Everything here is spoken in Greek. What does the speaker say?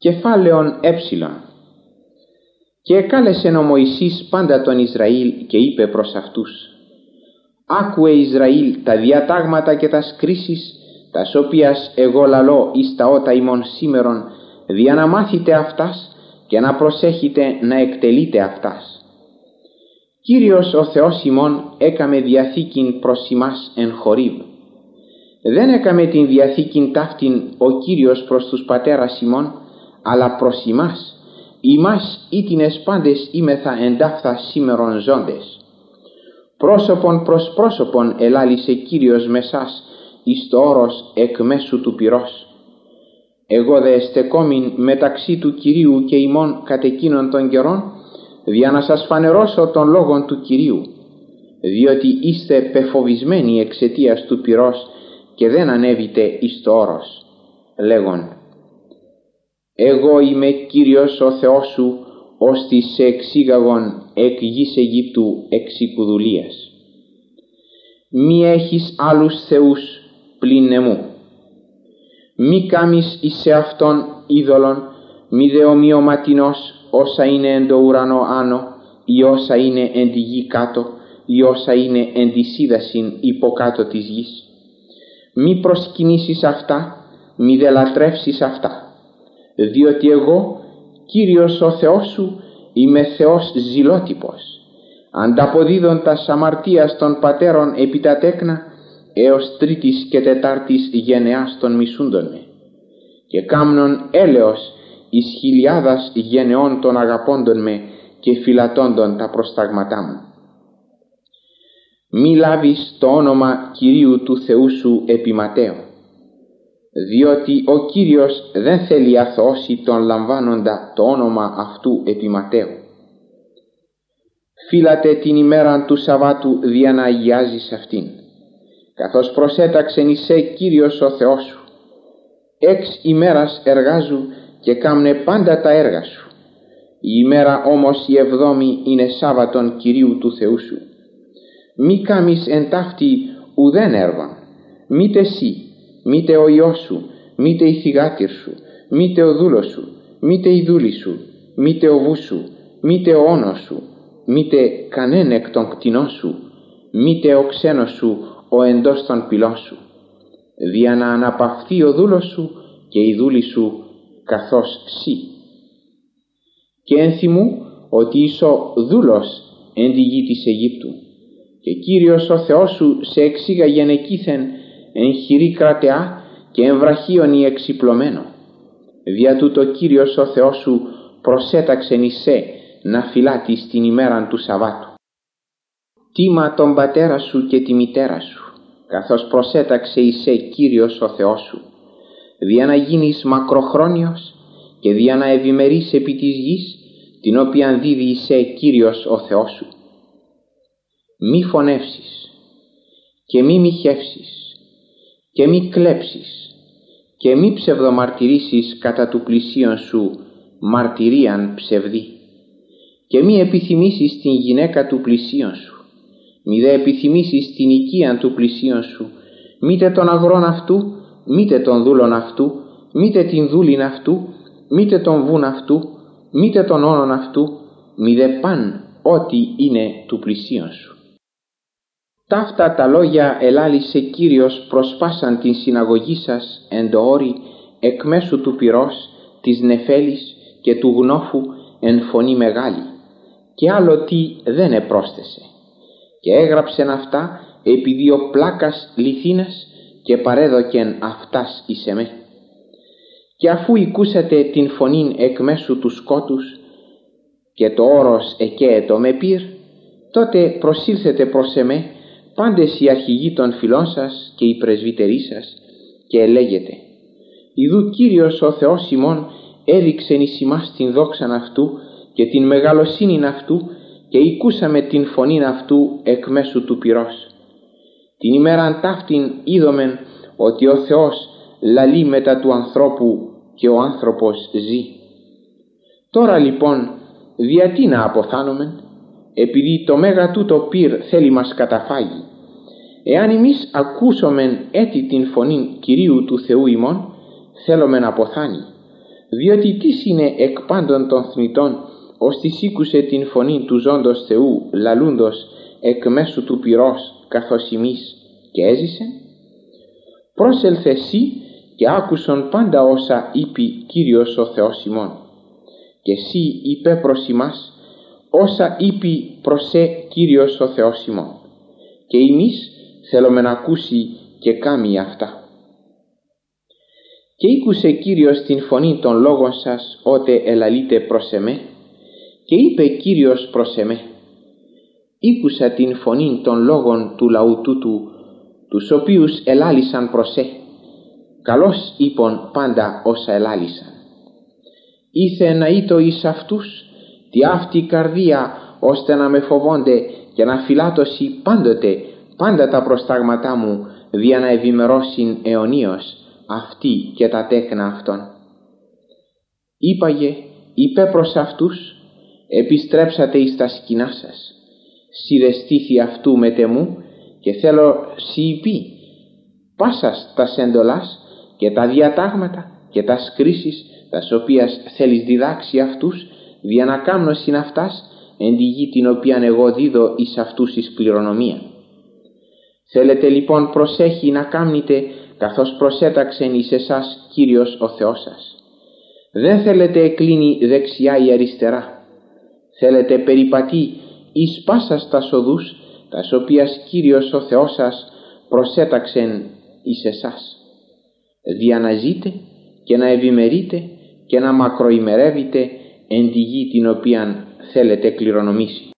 Κεφάλαιον έψιλον. Και εκάλεσεν ο Μωυσής πάντα τον Ισραήλ και είπε προς αυτούς: «Άκουε Ισραήλ τα διατάγματα και τας κρίσεις, τας οποίας εγώ λαλώ εις τα ότα ημών σήμερον, δια να μάθετε αυτάς και να προσέχετε να εκτελείτε αυτάς. Κύριος ο Θεός ημών έκαμε διαθήκην προς ημάς εν Χορίβ. Δεν έκαμε την διαθήκην ταύτην ο Κύριος προς τους πατέρας ημών, αλλά προς ημάς, ημάς ήτινες πάντεςήμεθα εντάφθα σήμερον ζώντες. Πρόσωπον προς πρόσωπον ελάλησε Κύριος μεσάς εις το όρος εκ μέσου του πυρός. Εγώ δε στεκόμην μεταξύ του Κυρίου και ημών κατ' εκείνων των καιρών, δια να σας φανερώσω τον λόγον του Κυρίου, διότι είστε πεφοβισμένοι εξαιτίας του πυρός και δεν ανέβητε εις το όρος, λέγον: εγώ είμαι Κύριος ο Θεός σου, ώστι σε εξήγαγον εκ γης Αιγύπτου εξ οικουδουλίας. Μη έχεις άλλους θεούς πλην εμού. Μη κάμεις εις σε αυτόν είδωλον, μη δε ομοιωματινός όσα είναι εν το ουρανό άνω, ή όσα είναι εν τη γη κάτω, ή όσα είναι εν τη σύδασιν υποκάτω της γης. Μη προσκυνήσεις αυτά, μη δε λατρεύσεις αυτά. Διότι εγώ, Κύριος ο Θεός σου, είμαι Θεός ζηλότυπος, ανταποδίδων τας αμαρτίας των πατέρων επί τα τέκνα, έως τρίτης και τετάρτης γενεάς των μισούντων με, και κάμνων έλεος εις χιλιάδας γενεών των αγαπώντων με και φυλατώντων τα προστάγματά μου. Μη λάβεις το όνομα Κυρίου του Θεού σου επιματέω, διότι ο Κύριος δεν θέλει αθωώσει τον λαμβάνοντα το όνομα αυτού επιματέου. Φύλατε την ημέραν του Σαββάτου δια να αγιάζεις αυτήν, καθώς προσέταξεν εισέ Κύριος ο Θεός σου. 6 ημέρας εργάζου και κάμνε πάντα τα έργα σου. Η ημέρα όμως η 7η είναι Σάββατον Κυρίου του Θεού σου. Μη κάμεις εν ταύτη ουδέν έργον, μήτε εσύ, μήτε ο ιός σου, μήτε η θυγάτηρ σου, μήτε ο δούλος σου, μήτε η δούλη σου, μήτε ο βούς σου, μήτε ο όνος σου, μήτε κανέν εκ των κτηνών σου, μήτε ο ξένος σου ο εντός των πυλών σου, δια να αναπαυθεί ο δούλος σου και η δούλη σου καθώς σύ. Και ενθυμού ότι είσαι δούλος εν τη γη της Αιγύπτου, και Κύριος ο Θεός σου σε εξήγαγεν εκείθεν εν χειρή κρατεά και εν βραχίονι εξυπλωμένο. Δια τούτο Κύριος ο Θεός σου προσέταξεν εισέ να φυλάτεις την ημέραν του Σαββάτου. Τίμα τον πατέρα σου και τη μητέρα σου, καθώς προσέταξε εισέ Κύριος ο Θεός σου, δια να γίνεις μακροχρόνιος και δια να ευημερείς επί της γης, την οποία δίδει εισέ Κύριος ο Θεός σου. Μη φωνεύσεις και μη μοιχεύσεις και μη κλέψεις και μη ψευδομαρτυρήσεις κατά του πλησίον σου μαρτυρίαν ψευδή, και μη επιθυμήσεις την γυναίκα του πλησίον σου, μη δε επιθυμήσεις την οικίαν του πλησίον σου, μήτε τον αγρόν αυτού, μήτε τον δούλον αυτού, μήτε την δούλην αυτού, μήτε τον βούν αυτού, μήτε τον όνον αυτού, μη δε παν ό,τι είναι του πλησίον σου. Ταύτα τα λόγια ελάλησε Κύριος προς πάσαν την συναγωγή σας εν το όρι εκ μέσου του πυρός, της νεφέλης και του γνώφου εν φωνή μεγάλη, και άλλο τι δεν επρόσθεσε. Και έγραψεν αυτά επί 2 πλάκας λιθίνας και παρέδοκεν αυτάς εις εμέ. Και αφού οικούσατε την φωνήν εκ μέσου του σκότους και το όρος εκαίετο με πυρ, τότε προσήλθετε προς εμέ πάντες οι αρχηγοί των φυλών σας και οι πρεσβύτεροί σας, και ελέγετε: ιδού Κύριος ο Θεός ημών έδειξεν εις ημάς την δόξαν αυτού και την μεγαλοσύνην αυτού, και οικούσαμε την φωνήν αυτού εκ μέσου του πυρός. Την ημέραν ταύτην είδομεν ότι ο Θεός λαλεί μετά του ανθρώπου και ο άνθρωπος ζει. Τώρα λοιπόν γιατί να αποθάνομεν, επειδή το μέγα τούτο πυρ θέλει μας καταφάγει? Εάν εμείς ακούσομεν έτη την φωνήν Κυρίου του Θεού ημών, θέλομεν αποθάνει, Διότι τις είναι εκ πάντων των θνητών, ώστις ήκουσε την φωνή του ζώντος Θεού λαλούντος εκ μέσου του πυρός καθώς ημείς και έζησε. Πρόσελθε εσύ και άκουσον πάντα όσα είπε Κύριος ο Θεός ημών, και εσύ είπε προς ημάς όσα είπε προσέ Κύριος ο Θεός ημών, και εμείς θέλουμε να ακούσει και κάμει αυτά. Και ήκουσε Κύριος την φωνή των λόγων σας ότε ελαλείτε προς εμέ, και είπε Κύριος προς εμέ, ήκουσα την φωνή των λόγων του λαού τούτου, τους οποίους ελάλησαν προς καλώς είπον πάντα όσα ελάλησαν. Ήθε να ήτο εις αυτούς τη αυτή καρδία, ώστε να με φοβόνται και να φυλάτωσι πάντοτε πάντα τα προστάγματά μου, δια να ευημερώσιν αιωνίως αυτοί και τα τέκνα αυτών. Είπαγε, είπε προς αυτούς, επιστρέψατε εις τα σκηνά σας, σιδεστήθη αυτού μετεμού, και θέλω σιωπή πάσας τας εντολάς και τα διατάγματα και τας κρίσεις τας οποίας θέλεις διδάξει αυτούς, δια να κάμνωσιν αυτάς εν τη γη την οποίαν εγώ δίδω εις αυτούς εις κληρονομία. Θέλετε λοιπόν προσέχει να κάμνετε καθώς προσέταξεν εις εσάς Κύριος ο Θεός σας. Δεν θέλετε εκλίνει δεξιά ή αριστερά. Θέλετε περιπατεί εις πάσας τας οδούς τας οποίας Κύριος ο Θεός σας προσέταξεν εις εσάς, δια να ζείτε και να ευημερείτε και να μακροημερεύετε εν τη γη την οποίαν θέλετε κληρονομήσει.